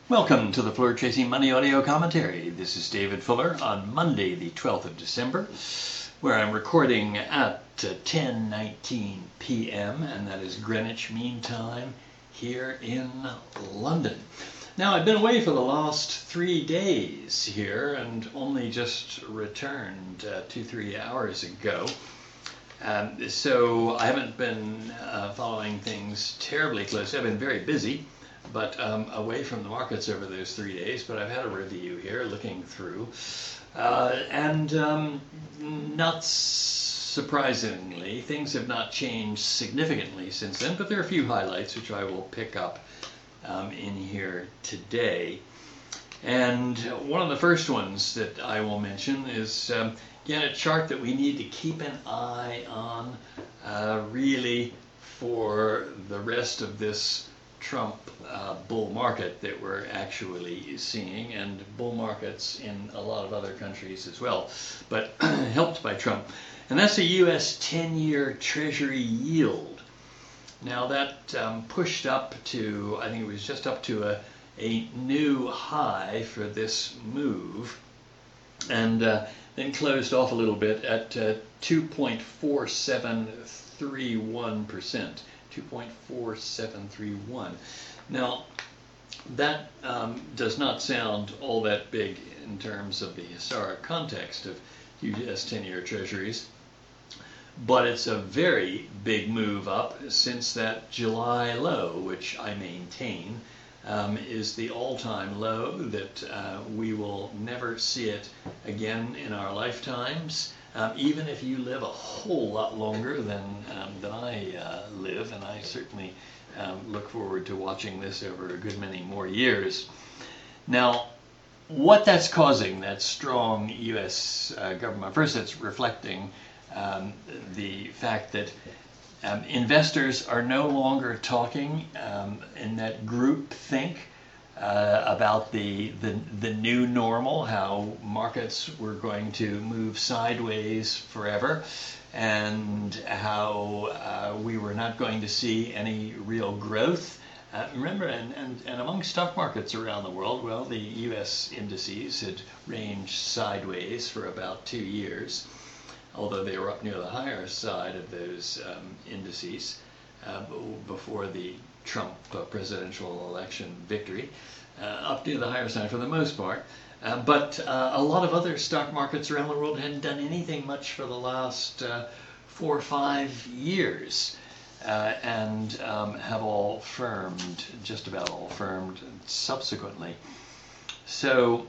Welcome to the Floor Chasing Money audio commentary. This is David Fuller on Monday, the 12th of December, where I'm recording at 10:19 p.m., and that is Greenwich Mean Time here in London. Now, I've been away for the last 3 days here and only just returned 2-3 hours ago. So I haven't been following things terribly closely. I've been very busy, but away from the markets over those 3 days. But I've had a review here, looking through, and not surprisingly, things have not changed significantly since then. But there are a few highlights which I will pick up in here today. And one of the first ones that I will mention is again a chart that we need to keep an eye on, really, for the rest of this Trump bull market that we're actually seeing, and bull markets in a lot of other countries as well, but helped by Trump. And that's the U.S. 10-year Treasury yield. Now that pushed up to, I think it was just up to a new high for this move, and then closed off a little bit at 2.4731%. 2.4731. Now, that does not sound all that big in terms of the historic context of U.S. 10-year Treasuries, but it's a very big move up since that July low, which I maintain is the all-time low, that we will never see it again in our lifetimes. Even if you live a whole lot longer than I live, and I certainly look forward to watching this over a good many more years. Now, what that's causing, that strong U.S. government, first it's reflecting the fact that investors are no longer talking in that group think about the new normal, how markets were going to move sideways forever, and how we were not going to see any real growth. Remember, and among stock markets around the world, well, the U.S. indices had ranged sideways for about 2 years, although they were up near the higher side of those indices before the Trump presidential election victory, up near the higher side for the most part. But a lot of other stock markets around the world hadn't done anything much for the last 4 or 5 years, and have all firmed, just about all firmed subsequently. So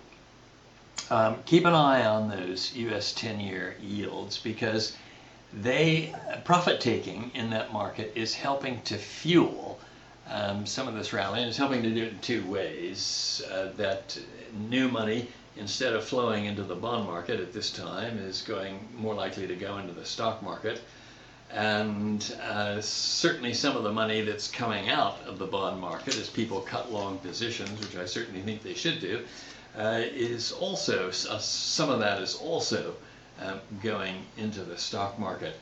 keep an eye on those U.S. 10-year yields, because profit-taking in that market is helping to fuel some of this rally, and it's helping to do it in 2 ways. That new money, instead of flowing into the bond market at this time, is going more likely to go into the stock market. And certainly some of the money that's coming out of the bond market as people cut long positions, which I certainly think they should do, is also, some of that is also going into the stock market.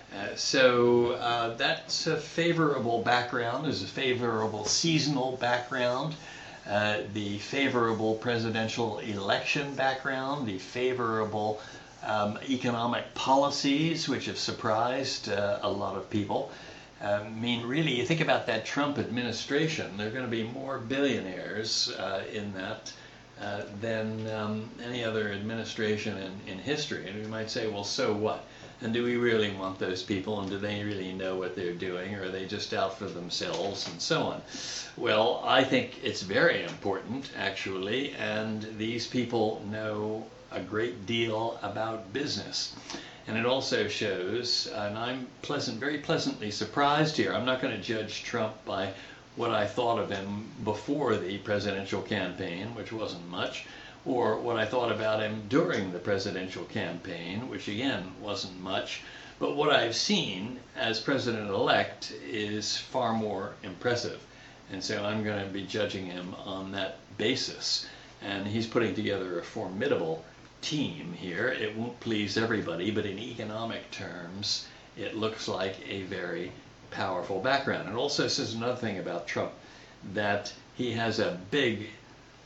So that's a favorable background. There's a favorable seasonal background, the favorable presidential election background, the favorable economic policies, which have surprised a lot of people. I mean, really, you think about that Trump administration, there are going to be more billionaires in that than any other administration in history. And we might say, well, so what? And do we really want those people, and do they really know what they're doing, or are they just out for themselves, and so on? Well, I think it's very important, actually, and these people know a great deal about business. And it also shows, and I'm very pleasantly surprised here. I'm not going to judge Trump by what I thought of him before the presidential campaign, which wasn't much, or what I thought about him during the presidential campaign, which again wasn't much. But what I've seen as president-elect is far more impressive. And so I'm going to be judging him on that basis. And he's putting together a formidable team here. It won't please everybody, but in economic terms, it looks like a very powerful background. It also says another thing about Trump, that he has a big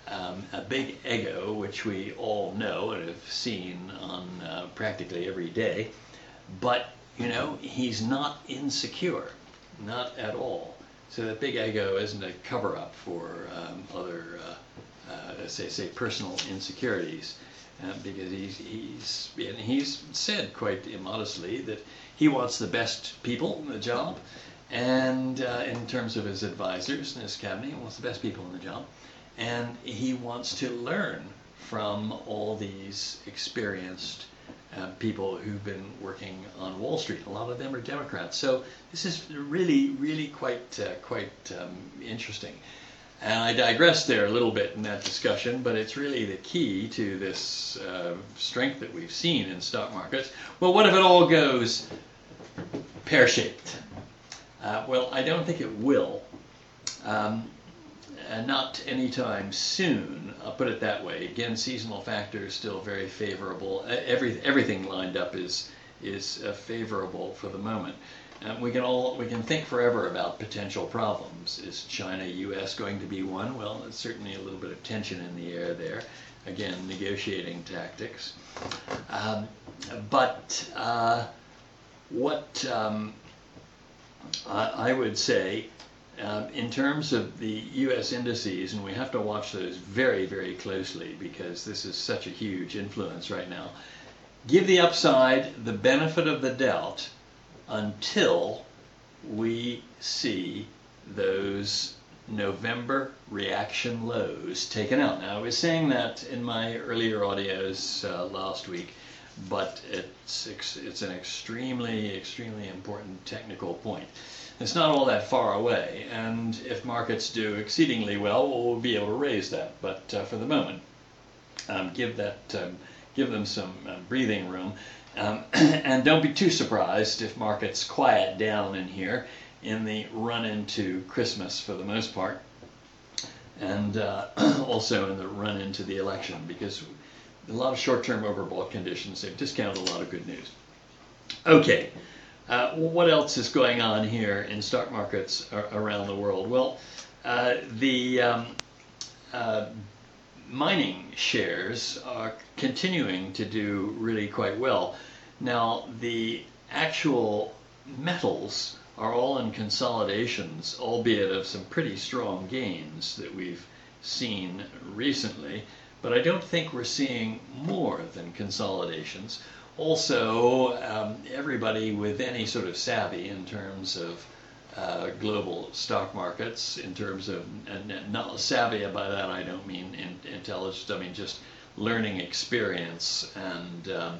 a big ego, which we all know and have seen on practically every day. But, you know, he's not insecure, not at all. So that big ego isn't a cover-up for other, say, personal insecurities. Because he's said quite immodestly that he wants the best people in the job, and in terms of his advisors and his cabinet, he wants the best people in the job, and he wants to learn from all these experienced people who've been working on Wall Street. A lot of them are Democrats, so this is really quite interesting. And I digressed there a little bit in that discussion, but it's really the key to this strength that we've seen in stock markets. Well, what if it all goes pear-shaped? Well, I don't think it will. And not anytime soon, I'll put it that way. Again, seasonal factors still very favorable. Everything lined up is favorable for the moment. We can think forever about potential problems. Is China-U.S. going to be one? Well, there's certainly a little bit of tension in the air there. Again, negotiating tactics. But what I would say, in terms of the U.S. indices, and we have to watch those very closely because this is such a huge influence right now, give the upside the benefit of the doubt until we see those November reaction lows taken out. Now, I was saying that in my earlier audios last week, but it's an extremely important technical point. It's not all that far away, and if markets do exceedingly well, we'll be able to raise that. But for the moment, give them some breathing room. And don't be too surprised if markets quiet down in here in the run into Christmas for the most part, and also in the run into the election, because a lot of short-term overbought conditions, they've discounted a lot of good news. Okay, what else is going on here in stock markets around the world? Well, the mining shares are continuing to do really quite well. Now, the actual metals are all in consolidations, albeit of some pretty strong gains that we've seen recently, but I don't think we're seeing more than consolidations. Also, everybody with any sort of savvy in terms of global stock markets, in terms of, not savvy by that I don't mean intelligence, I mean just learning experience and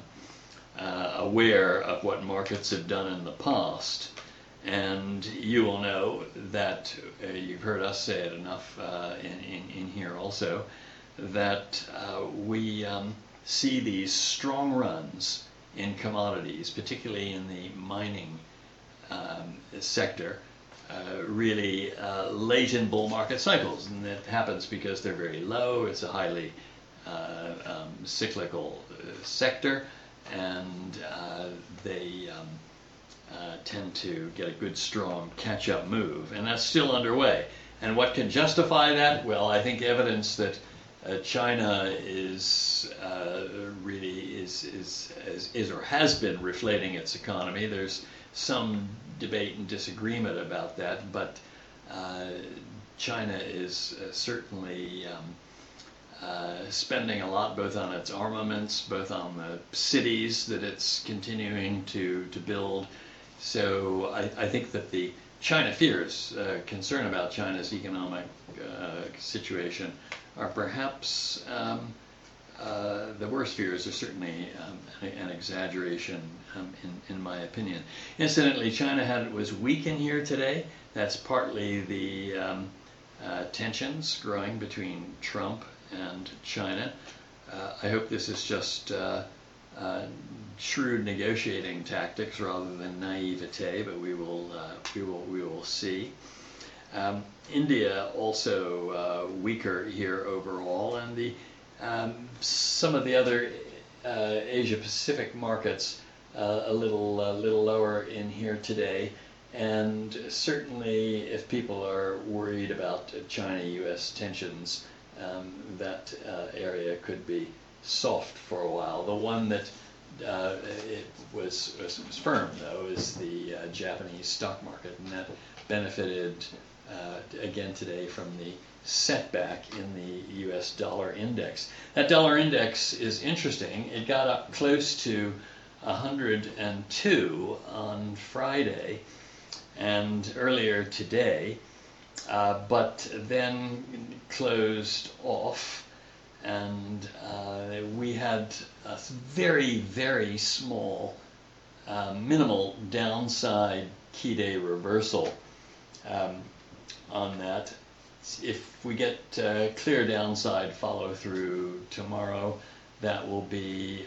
aware of what markets have done in the past. And you will know that, you've heard us say it enough in here also, that we see these strong runs in commodities, particularly in the mining sector, really late in bull market cycles. And that happens because they're very low. It's a highly cyclical sector, and they tend to get a good strong catch-up move, and that's still underway. And what can justify that? Well, I think evidence that China is really is or has been reflating its economy. There's some debate and disagreement about that, but China is certainly spending a lot, both on its armaments, both on the cities that it's continuing to build. So I think that the China fears, concern about China's economic situation, are perhaps the worst fears are certainly an exaggeration, in my opinion. Incidentally, China was weak in here today. That's partly the tensions growing between Trump and China. I hope this is just shrewd negotiating tactics rather than naivete, but we will see. India also weaker here overall, and the some of the other Asia Pacific markets a little lower in here today. And certainly, if people are worried about China-U.S. tensions, that area could be soft for a while. The one that it was firm, though, is the Japanese stock market, and that benefited again today from the setback in the U.S. dollar index. That dollar index is interesting. It got up close to 102 on Friday and earlier today, but then closed off, and we had a very, very small, minimal downside key day reversal on that. If we get clear downside follow through tomorrow, that will be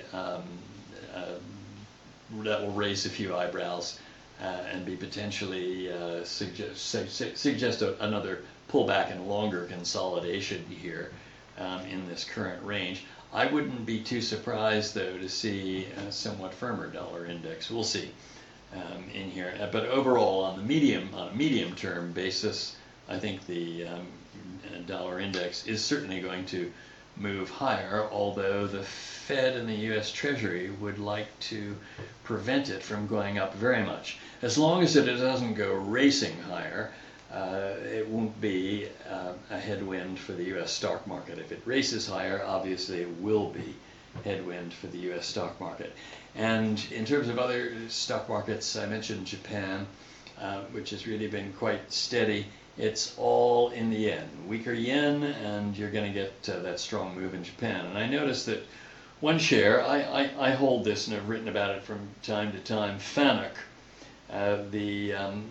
that will raise a few eyebrows and be potentially suggest another pullback and longer consolidation here in this current range. I wouldn't be too surprised, though, to see a somewhat firmer dollar index. We'll see in here. But overall, on a medium-term basis, I think the dollar index is certainly going to move higher, although the Fed and the U.S. Treasury would like to prevent it from going up very much. As long as it doesn't go racing higher, it won't be a headwind for the U.S. stock market. If it races higher, obviously it will be headwind for the U.S. stock market. And in terms of other stock markets, I mentioned Japan, which has really been quite steady. It's all in the yen. Weaker yen, and you're going to get that strong move in Japan. And I noticed that one share, I hold this and have written about it from time to time, Fanuc, the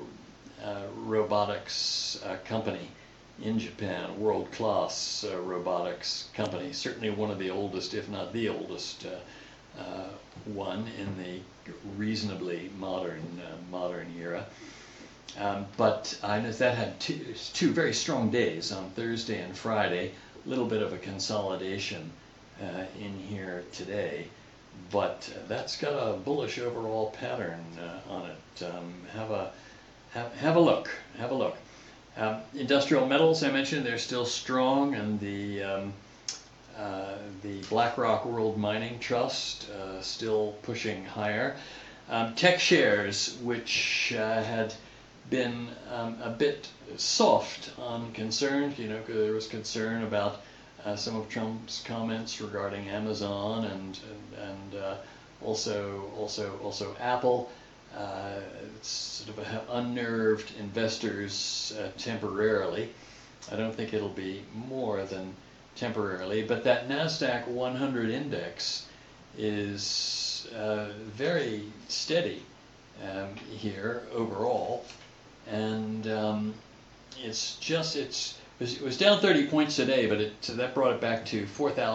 robotics company in Japan, world-class robotics company, certainly one of the oldest, if not the oldest one in the reasonably modern era. But I know that had two very strong days on Thursday and Friday. A little bit of a consolidation in here today, but that's got a bullish overall pattern on it. Have a look. Have a look. Industrial metals, I mentioned, they're still strong, and the BlackRock World Mining Trust still pushing higher. Tech shares, which had been a bit soft on concerns, because there was concern about some of Trump's comments regarding Amazon and also Apple. Sort of unnerved investors temporarily. I don't think it'll be more than temporarily, but that NASDAQ 100 index is very steady here overall, and it was down 30 points today, but that brought it back to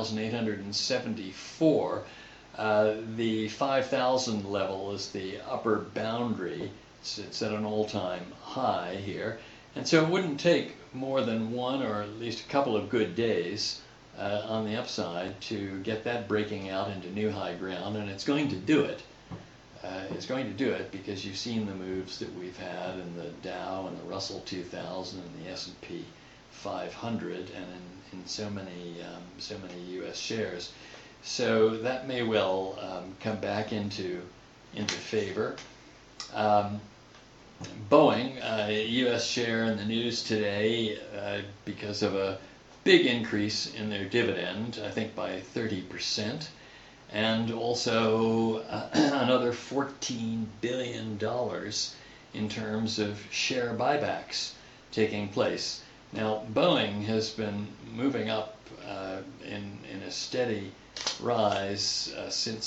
4,874. The 5,000 level is the upper boundary. It's at an all-time high here, and so it wouldn't take more than one or at least a couple of good days on the upside to get that breaking out into new high ground, and it's going to do it. It's going to do it because you've seen the moves that we've had in the Dow and the Russell 2000 and the S&P 500, and in so many U.S. shares. So that may well come back into favor. Boeing, U.S. share in the news today because of a big increase in their dividend, I think by 30%, and also another $14 billion in terms of share buybacks taking place. Now, Boeing has been moving up in a steady rise since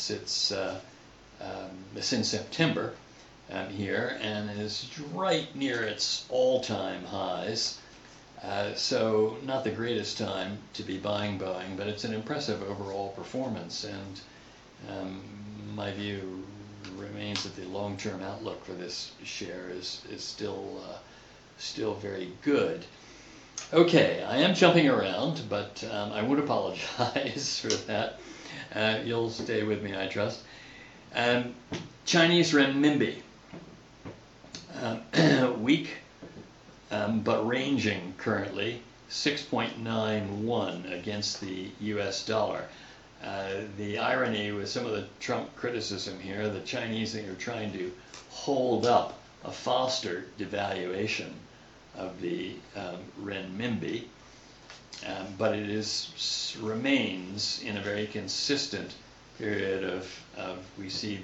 September here, and is right near its all-time highs. So not the greatest time to be buying Boeing, but it's an impressive overall performance, and my view remains that the long-term outlook for this share is still very good. Okay, I am jumping around, but I would apologize for that. You'll stay with me, I trust. Chinese renminbi, weak, but ranging currently. 6.91 against the US dollar. The irony with some of the Trump criticism here, the Chinese are trying to hold up a faster devaluation of the renminbi, but it remains in a very consistent period of we see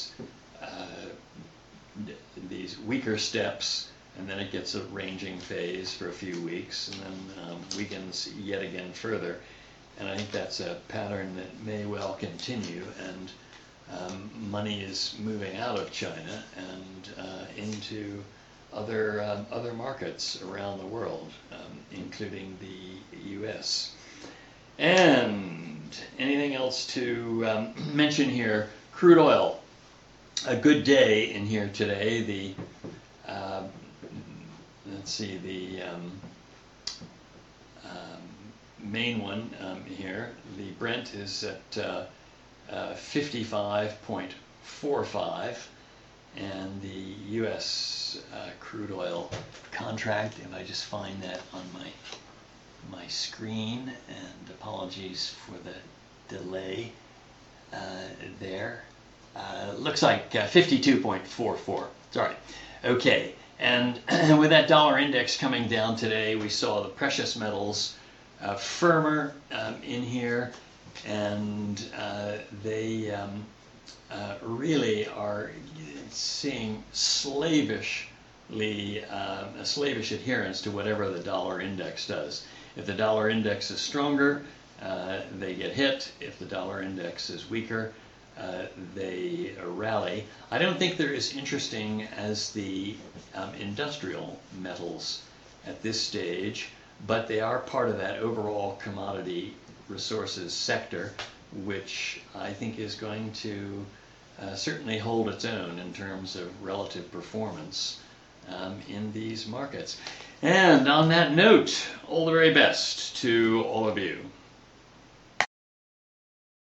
these weaker steps, and then it gets a ranging phase for a few weeks, and then weakens yet again further. And I think that's a pattern that may well continue, and money is moving out of China and into other markets around the world, including the U.S. And anything else to mention here? Crude oil. A good day in here today. The let's see, the main one here. The Brent is at 55.45, and the U.S. Crude oil contract. If I just find that on my screen, and apologies for the delay there. Looks like 52.44. Sorry. Okay. And with that dollar index coming down today, we saw the precious metals firmer in here, and they really are seeing slavish adherence to whatever the dollar index does. If the dollar index is stronger, they get hit. If the dollar index is weaker, they rally. I don't think they're as interesting as the industrial metals at this stage, but they are part of that overall commodity resources sector, which I think is going to certainly hold its own in terms of relative performance in these markets. And on that note, all the very best to all of you.